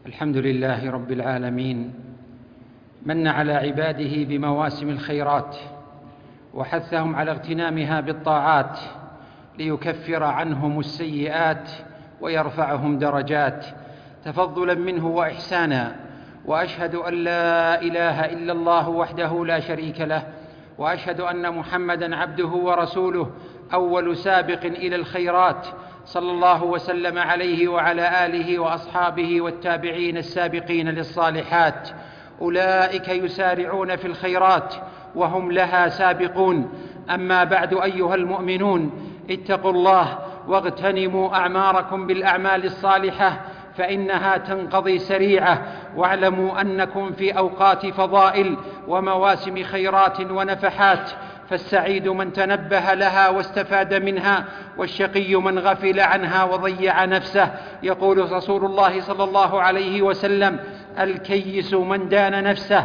الحمد لله رب العالمين، من على عباده بمواسم الخيرات وحثهم على اغتنامها بالطاعات ليكفر عنهم السيئات ويرفعهم درجات تفضلا منه وإحسانا. وأشهد أن لا إله إلا الله وحده لا شريك له، وأشهد أن محمدًا عبده ورسوله أول سابق إلى الخيرات، صلى الله وسلم عليه وعلى آله وأصحابه والتابعين السابقين للصالحات. أولئك يسارعون في الخيرات وهم لها سابقون. أما بعد أيها المؤمنون، اتقوا الله واغتنموا أعماركم بالأعمال الصالحة فإنها تنقضي سريعة، واعلموا أنكم في أوقات فضائل ومواسم خيرات ونفحات، فالسعيد من تنبه لها واستفاد منها، والشقي من غفل عنها وضيع نفسه. يقول رسول الله صلى الله عليه وسلم: الكيس من دان نفسه.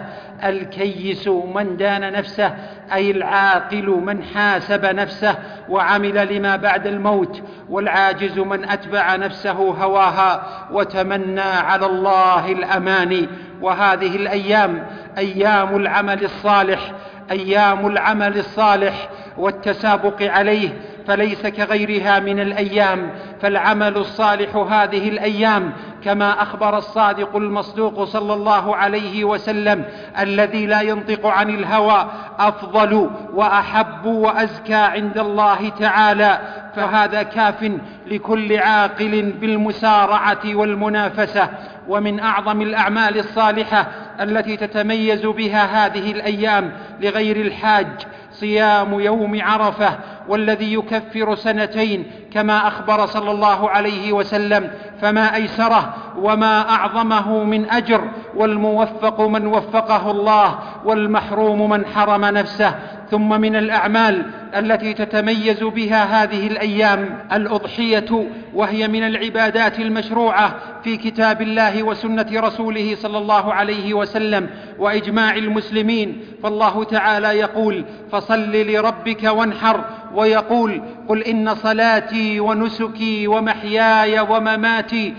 الكيس من دان نفسه أي العاقل من حاسب نفسه وعمل لما بعد الموت، والعاجز من أتبع نفسه هواها وتمنى على الله الأماني. وهذه الأيام أيام العمل الصالح، أيام العمل الصالح والتسابق عليه، فليس كغيرها من الأيام. فالعمل الصالح هذه الأيام كما أخبر الصادق المصدوق صلى الله عليه وسلم الذي لا ينطق عن الهوى أفضل وأحب وأزكى عند الله تعالى، فهذا كاف لكل عاقل بالمسارعة والمنافسة. ومن أعظم الأعمال الصالحة التي تتميز بها هذه الأيام لغير الحاج صيام يوم عرفة، والذي يكفر سنتين كما أخبر صلى الله عليه وسلم، فما أيسره وما أعظمه من أجر، والموفق من وفقه الله والمحروم من حرم نفسه. ثم من الأعمال التي تتميز بها هذه الأيام الأضحية، وهي من العبادات المشروعة في كتاب الله وسنة رسوله صلى الله عليه وسلم وإجماع المسلمين. فالله تعالى يقول: فصل لربك وانحر، ويقول: قل إن صلاتي ونسكي ومحياي ومماتي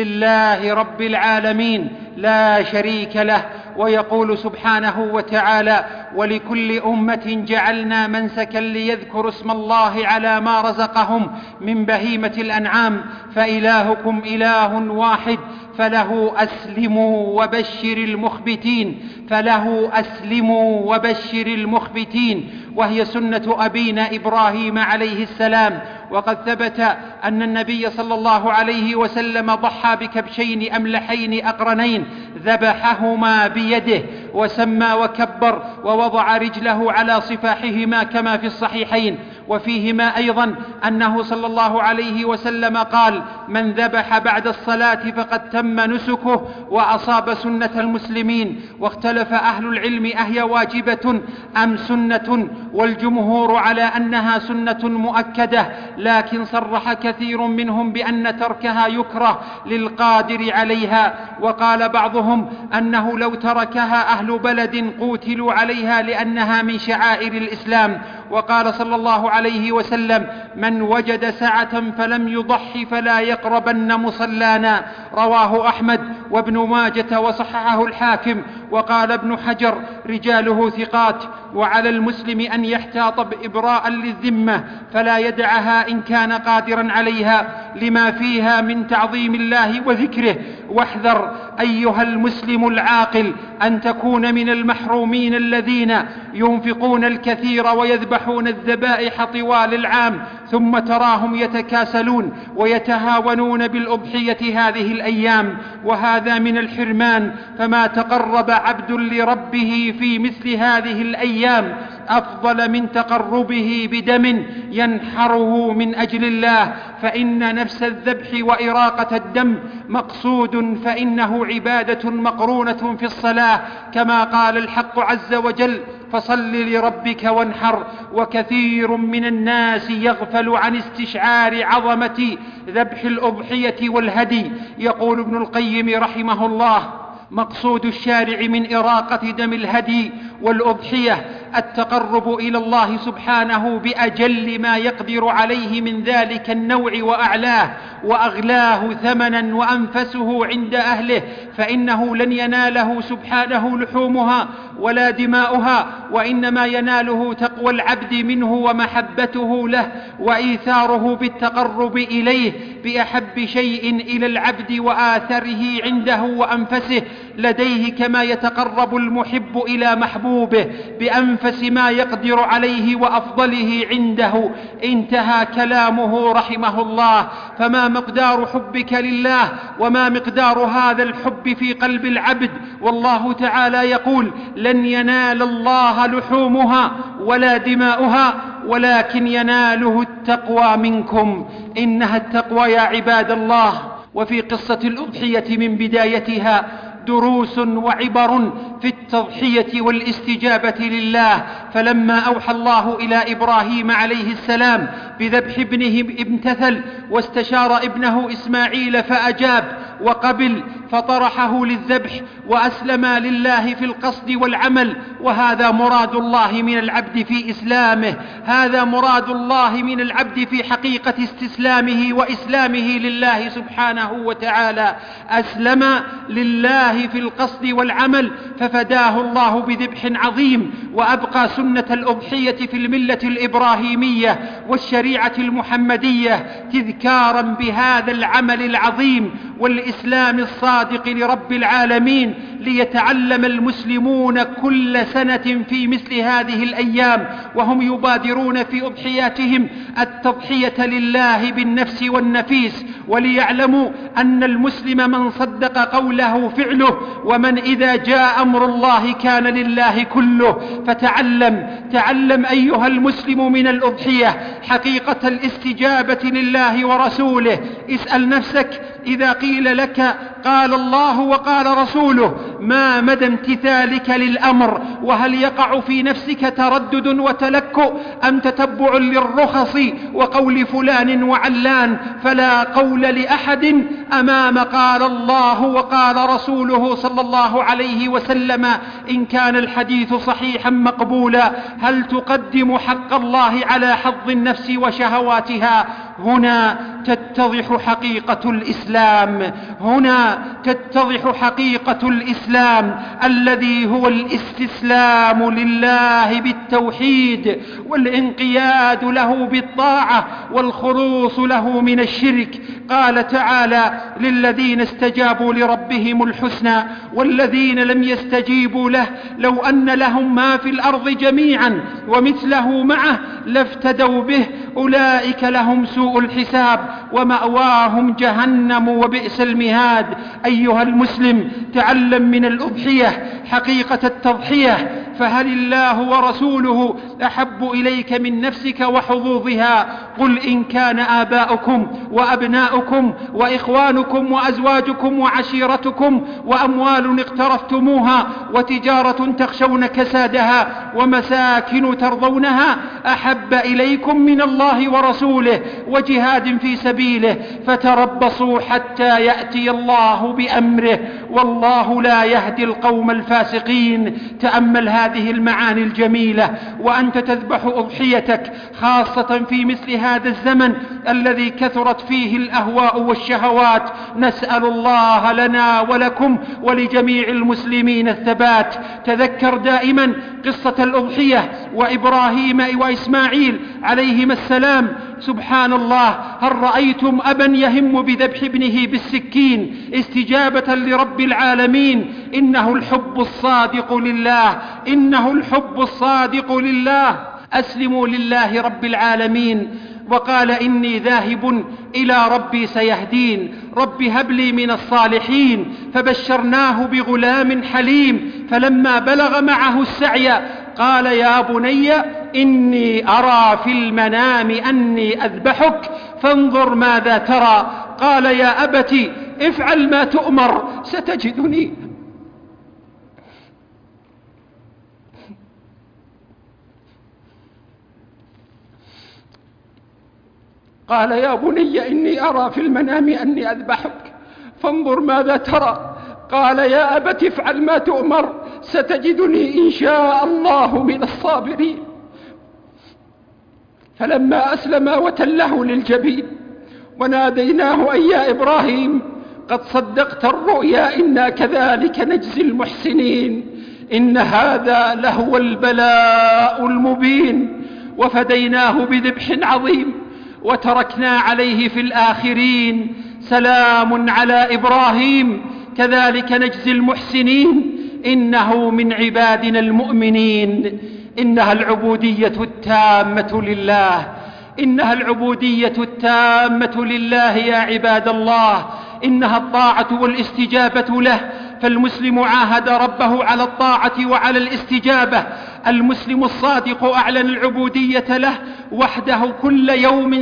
لله رب العالمين لا شريك له. ويقول سبحانه وتعالى: ولكل أمة جعلنا منسكا ليذكروا اسم الله على ما رزقهم من بهيمة الأنعام فإلهكم إله واحد فله أسلموا وبشر المخبتين. فله أسلموا وبشر المخبتين، وهي سنة أبينا إبراهيم عليه السلام. وقد ثبت أن النبي صلى الله عليه وسلم ضحى بكبشين أملحين أقرنين، ذبحهما بيده وسمى وكبر ووضع رجله على صفاحهما كما في الصحيحين. وفيهما أيضا أنه صلى الله عليه وسلم قال: من ذبح بعد الصلاة فقد تم نسكه وأصاب سنة المسلمين. واختلف أهل العلم أهي واجبة أم سنة، والجمهور على أنها سنة مؤكدة، لكن صرح كثير منهم بأن تركها يكره للقادر عليها. وقال بعضهم أنه لو تركها أهل بلد قوتلوا عليها لأنها من شعائر الإسلام. وقال صلى الله عليه وسلم: من وجد سعة فلم يضحي فلا يقربن مصلانا. رواه أحمد وابن ماجة وصححه الحاكم. وقال ابن حجر: رجاله ثقات. وعلى المسلم أن يحتاط بإبراء للذمة فلا يدعها إن كان قادرا عليها لما فيها من تعظيم الله وذكره. واحذر أيها المسلم العاقل أن تكون من المحرومين الذين ينفقون الكثير ويذبحون الذبائح طوال العام، ثم تراهم يتكاسلون ويتهاونون بالأضحية هذه الأيام، وهذا من الحرمان. فما تقرب عبد لربه في مثل هذه الأيام أفضل من تقربه بدم ينحره من أجل الله، فإن نفس الذبح وإراقة الدم مقصود، فإنه عبادة مقرونة في الصلاة، كما قال الحق عز وجل: فصل لربك وانحر. وكثير من الناس يغفل عن استشعار عظمة ذبح الأضحية والهدي. يقول ابن القيم رحمه الله: مقصود الشارع من إراقة دم الهدي والأضحية التقرب إلى الله سبحانه بأجل ما يقدر عليه من ذلك النوع وأعلاه وأغلاه ثمنا وأنفسه عند أهله، فإنه لن يناله سبحانه لحومها ولا دماؤها، وإنما يناله تقوى العبد منه ومحبته له وإيثاره بالتقرب إليه بأحب شيء إلى العبد وآثره عنده وأنفسه لديه، كما يتقرب المحب إلى محبوبه بأنفس ما يقدر عليه وأفضله عنده. انتهى كلامه رحمه الله. فما مقدار حبك لله وما مقدار هذا الحب في قلب العبد؟ والله تعالى يقول: لن ينال الله لحومها ولا دماؤها ولكن يناله التقوى منكم. إنها التقوى يا عباد الله. وفي قصة الأضحية من بدايتها دروس وعبر في التضحية والاستجابة لله. فلما أوحى الله إلى إبراهيم عليه السلام بذبح ابنه امتثل، واستشار ابنه إسماعيل فأجاب وقبل، فطرحه للذبح وأسلم لله في القصد والعمل. وهذا مراد الله من العبد في إسلامه، هذا مراد الله من العبد في حقيقة استسلامه وإسلامه لله سبحانه وتعالى. أسلم لله في القصد والعمل ففداه الله بذبح عظيم، وأبقى سنة الأضحية في الملة الإبراهيمية والشريعة المحمدية تذكارا بهذا العمل العظيم والإسلام الصادق لرب العالمين، ليتعلم المسلمون كل سنة في مثل هذه الأيام وهم يبادرون في أضحياتهم التضحية لله بالنفس والنفيس، وليعلموا أن المسلم من صدق قوله فعله، ومن إذا جاء أمر الله كان لله كله. فتعلم أيها المسلم من الأضحية حقيقة الاستجابة لله ورسوله. اسأل نفسك إذا قيل لك قال الله وقال رسوله ما مدى امتثالك للأمر؟ وهل يقع في نفسك تردد وتلكؤ أم تتبع للرخص وقول فلان وعلان؟ فلا قول لأحد أمام قال الله وقال رسوله صلى الله عليه وسلم إن كان الحديث صحيحا مقبولا. هل تقدم حق الله على حظ النفس وشهواتها؟ هنا تتضح حقيقة الإسلام، هنا تتضح حقيقة الإسلام الذي هو الاستسلام لله بالتوحيد والانقياد له بالطاعة والخلوص له من الشرك. قال تعالى: للذين استجابوا لربهم الحسنى والذين لم يستجيبوا له لو أن لهم ما في الأرض جميعا ومثله معه لافتدوا به أولئك لهم سوء الحساب ومأواهم جهنم وبئس المهاد. أيها المسلم، تعلم من الأضحية حقيقة التضحية، فهل الله ورسوله أحب إليك من نفسك وحظوظها؟ قل إن كان آباؤكم وأبناؤكم وإخوانكم وأزواجكم وعشيرتكم وأموال اقترفتموها وتجارة تخشون كسادها ومساكن ترضونها أحب إليكم من الله ورسوله وجهاد في سبيله فتربصوا حتى يأتي الله بأمره والله لا يهدي القوم الفاسقين. تأمل هذه المعاني الجميلة وأنت تذبح أضحيتك، خاصة في مثل هذا الزمن الذي كثرت فيه الأهواء والشهوات. نسأل الله لنا ولكم ولجميع المسلمين الثبات. تذكر دائما قصة الأضحية وإبراهيم وإسماعيل عليهما السلام. سبحان الله، هل رأيتم أبا يهم بذبح ابنه بالسكين استجابة لرب العالمين؟ إنه الحب الصادق لله، إنه الحب الصادق لله. أسلموا لله رب العالمين. وقال إني ذاهب إلى ربي سيهدين، رب هب لي من الصالحين. فبشرناه بغلام حليم، فلما بلغ معه السعي قال يا بني إني أرى في المنام أني أذبحك فانظر ماذا ترى. قال يا أبت افعل ما تؤمر ستجدني قال يا بني إني أرى في المنام أني أذبحك فانظر ماذا ترى. قال يا أبت افعل ما تؤمر ستجدني إن شاء الله من الصابرين. فلما أسلم وتله للجبين وناديناه أي يا إبراهيم قد صدقت الرؤيا إنا كذلك نجزي المحسنين. إن هذا لهو البلاء المبين، وفديناه بذبح عظيم وتركنا عليه في الآخرين. سلام على إبراهيم كذلك نجزي المحسنين إنه من عبادنا المؤمنين. إنها العبودية التامة لله، إنها العبودية التامة لله يا عباد الله. إنها الطاعة والاستجابة له، فالمسلم عاهد ربه على الطاعة وعلى الاستجابة. المسلم الصادق أعلن العبودية له وحده كل يوم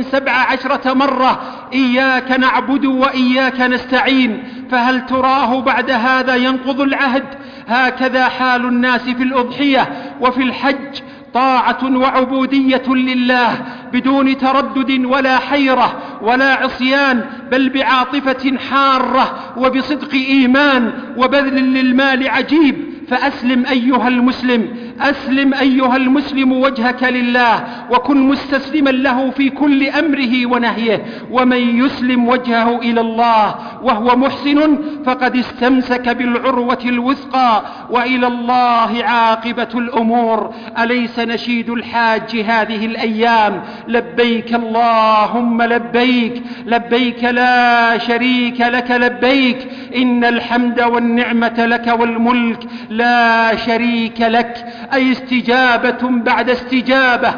17 مرة: إياك نعبد وإياك نستعين. فهل تراه بعد هذا ينقض العهد؟ هكذا حال الناس في الأضحية وفي الحج، طاعة وعبودية لله بدون تردد ولا حيرة ولا عصيان، بل بعاطفة حارة وبصدق إيمان وبذل للمال عجيب. فأسلم أيها المسلم، أسلم أيها المسلم وجهك لله، وكن مستسلما له في كل أمره ونهيه. ومن يسلم وجهه إلى الله وهو محسن فقد استمسك بالعروة الوثقى، وإلى الله عاقبة الأمور. أليس نشيد الحاج هذه الأيام: لبيك اللهم لبيك، لبيك لا شريك لك لبيك، إن الحمد والنعمة لك والملك لا شريك لك. أي استجابة بعد استجابة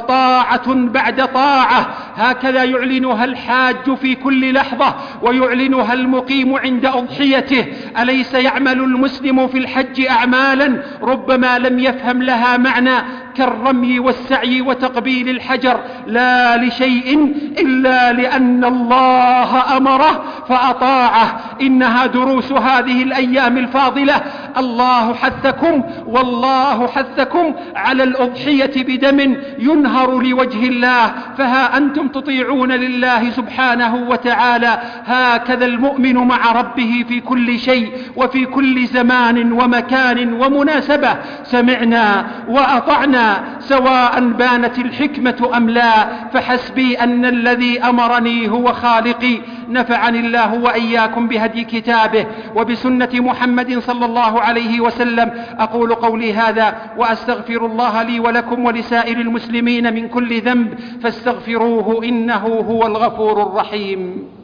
وطاعة بعد طاعة، هكذا يعلنها الحاج في كل لحظة ويعلنها المقيم عند أضحيته. أليس يعمل المسلم في الحج أعمالا ربما لم يفهم لها معنى، كالرمي والسعي وتقبيل الحجر، لا لشيء إلا لأن الله أمره فأطاعه. إنها دروس هذه الأيام الفاضلة. الله حثكم والله حثكم على الأضحية بدم ينهر لوجه الله، فها أنتم تطيعون لله سبحانه وتعالى. هكذا المؤمن مع ربه في كل شيء وفي كل زمان ومكان ومناسبة. سمعنا وأطعنا سواء بانت الحكمة أم لا، فحسبي أن الذي أمرني هو خالقي. نفعني الله وإياكم بهدي كتابه وبسنة محمد صلى الله عليه وسلم. أقول قولي هذا وأستغفر الله لي ولكم ولسائر المسلمين من كل ذنب، فاستغفروه إنه هو الغفور الرحيم.